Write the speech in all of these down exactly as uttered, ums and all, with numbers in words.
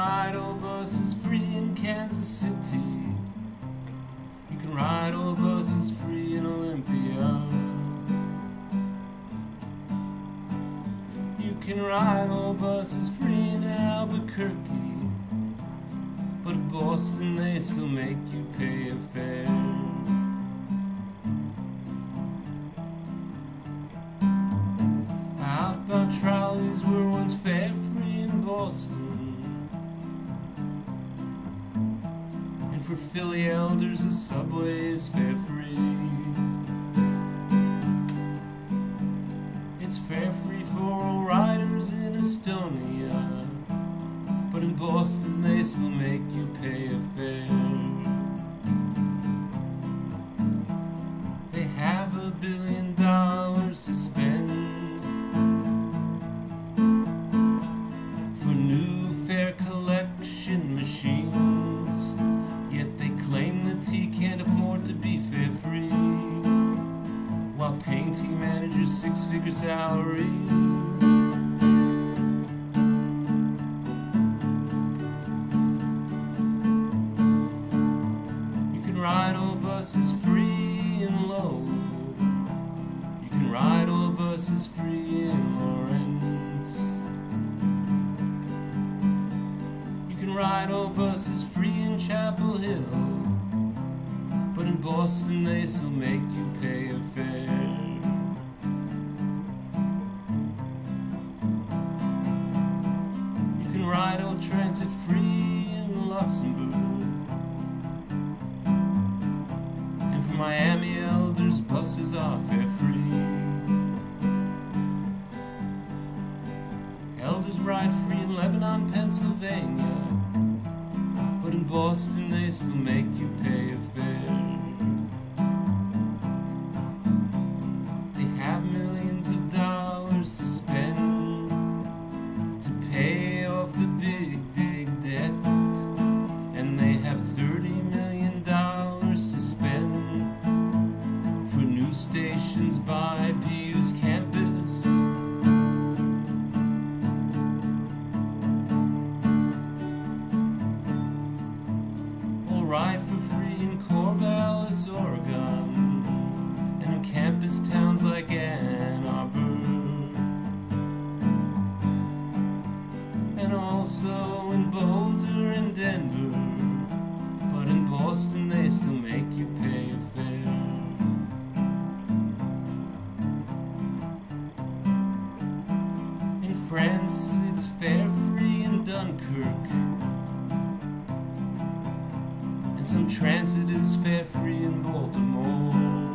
ride old buses free in Kansas City. You can ride old buses free in Olympia. You can ride old buses free in Albuquerque. But in Boston they still make you pay a fare. Outbound trolleys were once fare free in Boston, and for Philly elders the subway is fare free. It's fare free for all riders in Estonia, but in Boston they still make you pay a fare. They have a billion dollars to spend for new fare collection machines, yet they claim that T can't afford to be fare free, while paying T managers six-figure salaries. Ride old buses free in Lowell. You can ride old buses free in Lawrence. You can ride old buses free in Chapel Hill, but in Boston they still make you pay a fare. You can ride old transit free in Luxembourg. Miami elders buses are fare free. Elders ride free in Lebanon, Pennsylvania, but in Boston they still make you pay a fare. They have millions of dollars to spend to pay off the big, big debt, and they have thirty million dollars to spend stations by P U's campus. We'll ride for free in Corvallis, Oregon, and in campus towns like Ann Arbor, and also in Boulder and Denver, but in Boston they still make you pay a fare. France, it's fare free in Dunkirk, and some transit is fare free in Baltimore.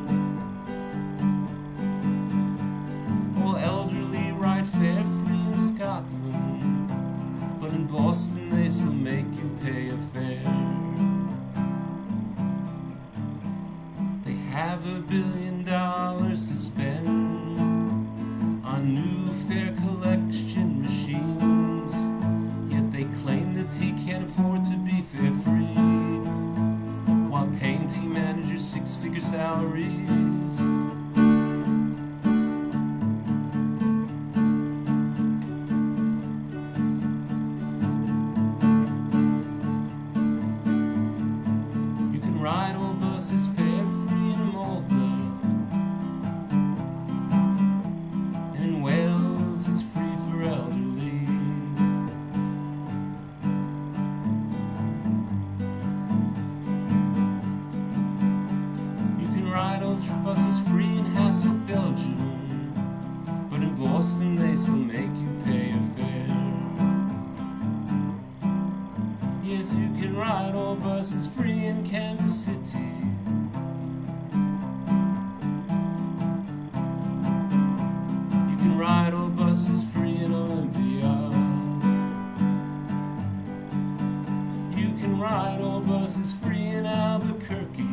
All elderly ride fare free in Scotland, but in Boston they still make you pay a fare. They have a billion dollars to spend on new fare collection machines, yet they claim that T can't afford to be fare free, while paying T managers six-figure salaries. You can ride old buses fare free in Malta, and in Wales it's free for elderly. You can ride old buses free in Hasselt, Belgium, but in Boston they still make you pay a fare. Yes, you can ride old buses free in Kansas City. You can ride old buses free in Olympia. You can ride old buses free in Albuquerque.